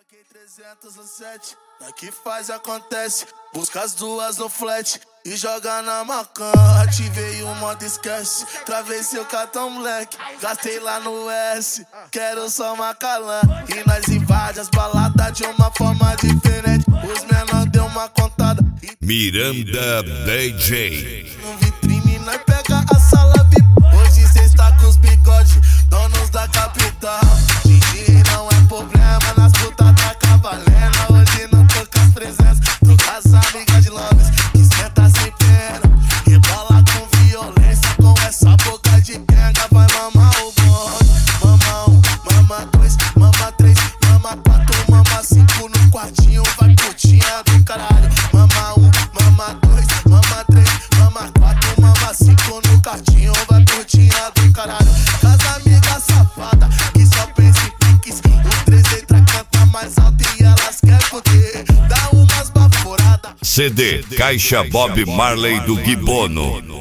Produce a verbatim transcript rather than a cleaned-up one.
trezentos e sete, aqui faz acontece. Busca as duas no flat e joga na macan. Ativei o modo esquece, travei seu cartão moleque, gastei lá no S, quero só Macalã. E nós invade as baladas de uma forma diferente. Os menor deu uma contada e... Miranda D J. No vitrine nós pega a sala V I P. Hoje cê está com os bigodes, donos da capital. Gigi não é problema, nas putas tá cavalendo. Hoje não tô com as presenças, tô com as amigas de Londres que senta sem pena, rebola com violência, com essa boca de penga. Vai mamar o bonde, mama um, mama dois, mama três, mama quatro, mama cinco no quartinho. Vai putinha do caralho. Mama um, mama dois, mama três, mama quatro, mama cinco no quartinho. Vai putinha do caralho. Casa amiga safada que só pensa em piques. O três letra canta mais alto e elas querem poder. Dá umas baforadas. C D Caixa Bob Marley do Gui Bono.